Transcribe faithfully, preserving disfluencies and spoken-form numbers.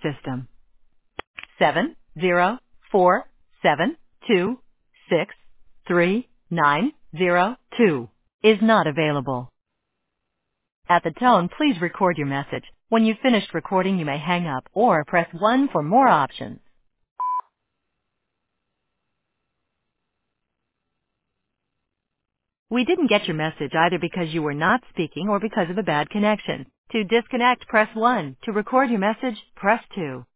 system. seven zero four seven two six three nine zero two is not available. At the tone, please record your message. When you've finished recording, you may hang up or press one for more options. We didn't get your message either because you were not speaking or because of a bad connection. To disconnect, press one. To record your message, press two.